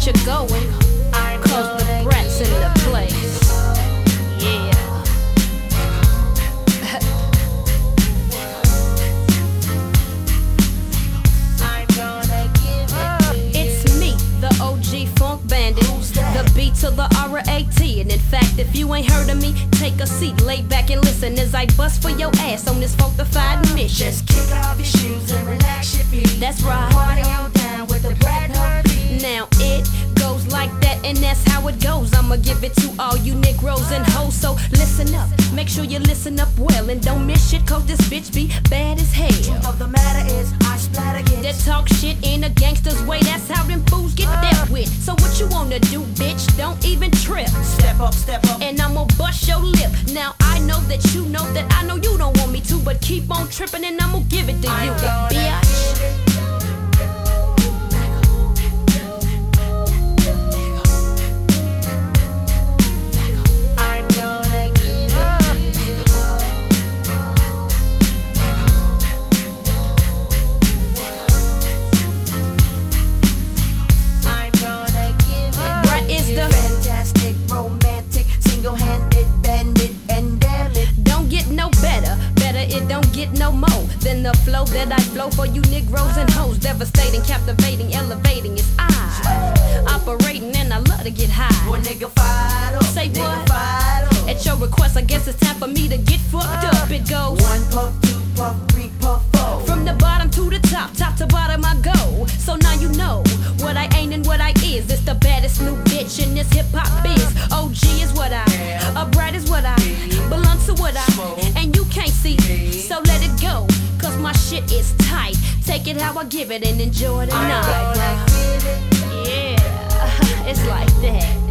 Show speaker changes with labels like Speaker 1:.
Speaker 1: you going, cause the brat's in the place. Yeah. It's me, the OG Funk Bandit, the beat to the R.A.T. And in fact, if you ain't heard of me, take a seat, lay back and listen as I bust for your ass on this funkified mission.
Speaker 2: Just kick off your shoes and relax your feet.
Speaker 1: That's right.
Speaker 2: Party on down with the Brat heartbeat.
Speaker 1: Now it goes like that, and that's how it goes. I'ma give it to all you Negroes and hoes, so listen up. Make sure you listen up well and don't miss shit, cause this bitch be bad as hell.
Speaker 2: Truth of the matter is, I splatter
Speaker 1: That
Speaker 2: kids.
Speaker 1: talk shit in a gangster's way, that's how them fools get dealt with. So what you wanna do, bitch? Don't even trip.
Speaker 2: Step up,
Speaker 1: And I'ma bust your lip. Now I know that you know that I know you don't want me to, but keep on tripping and I'ma give it to you, bitch. Brat is the
Speaker 2: fantastic, romantic, single-handed bandit, and damn it,
Speaker 1: don't get no better. It don't get no more than the flow that I flow for you Negroes and hoes. Devastating, captivating, elevating. It's I operating and I love to get high.
Speaker 2: boy, nigga, fired up.
Speaker 1: Say
Speaker 2: nigga,
Speaker 1: what?
Speaker 2: fired up.
Speaker 1: At your request, I guess it's time for me to get fucked up. It goes
Speaker 2: One puff, two puff, three puff, four.
Speaker 1: from the bottom to the top, top to bottom I go. So now you know what I ain't and what I is. It's the baddest new bitch in this hip hop biz. OG is what I, a brat is what I, belong to what I, and you can't see. So let it go, cause my shit is tight. Take it how I give it and enjoy the night.
Speaker 2: Gonna give it.
Speaker 1: Yeah, it's like that.